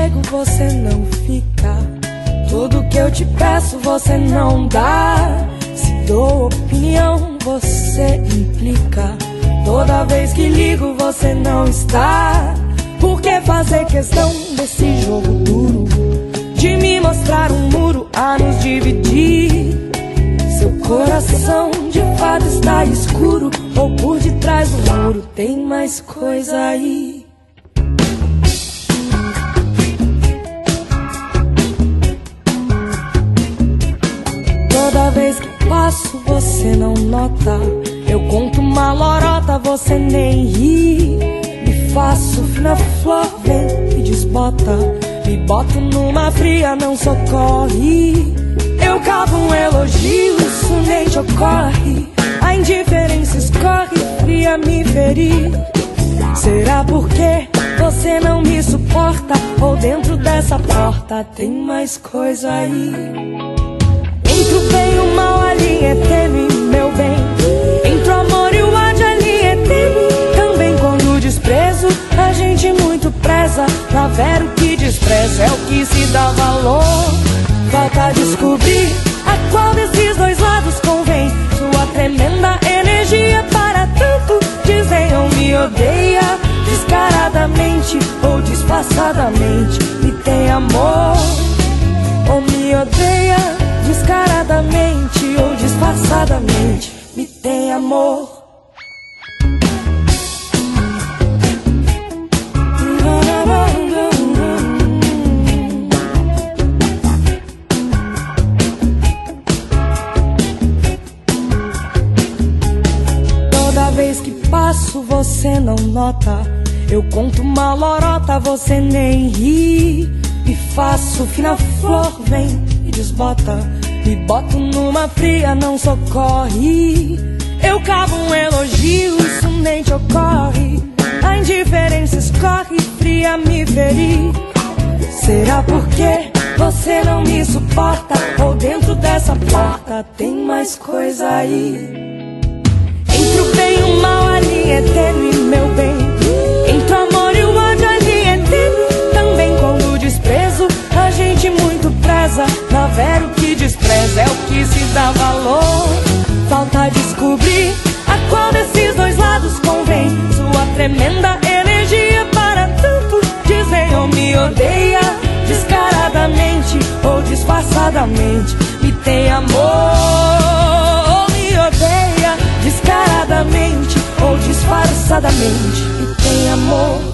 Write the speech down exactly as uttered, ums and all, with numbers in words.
chego, você não fica. Tudo que eu te peço, você não dá. Se dou opinião, você implica. Toda vez que ligo, você não está. Por que fazer questão desse jogo duro, de me mostrar um muro a nos dividir? Seu coração de fato está escuro, ou por detrás do muro tem mais coisa aí. Toda vez que passo você não nota. Eu conto uma lorota, você nem ri. Me faço fina flor, vem e desbota. Me boto numa fria, não socorre. Eu cavo um elogio, isso nem te ocorre. A indiferença escorre, fria me ferir. Será porque você não me suporta? Ou dentro dessa porta tem mais coisa aí? Entre o bem e o mal a linha é tênue, meu bem. Entre o amor e o ódio a linha é tênue. Também quando o desprezo a gente muito preza. Pra ver o que despreza é o que se dá valor. Falta descobrir a qual desses dois lados convém. Sua tremenda energia para tanto. Dizem ou me odeia descaradamente ou disfarçadamente. Me tem amor ou me odeia descaradamente ou disfarçadamente. Me tem amor. Toda vez que passo você não nota. Eu conto uma lorota, você nem ri. Me faço fina flor, vem e desbota. Me boto numa fria, não socorre. Eu cavo um elogio, isso nem te ocorre. A indiferença escorre, fria me ferir. Será porque você não me suporta? Ou dentro dessa porta tem mais coisa aí? Entre o bem e o mal a linha é tênue, meu bem. Entre o amor e o ódio a linha é tênue. Também quando o desprezo a gente muito preza. Na vera o que despreza é o que se dá valor. Falta descobrir a qual desses dois lados convém. Sua tremenda energia para tanto. Dizem ou me odeia descaradamente ou disfarçadamente. Me tem amor ou me odeia descaradamente ou disfarçadamente. Me tem amor.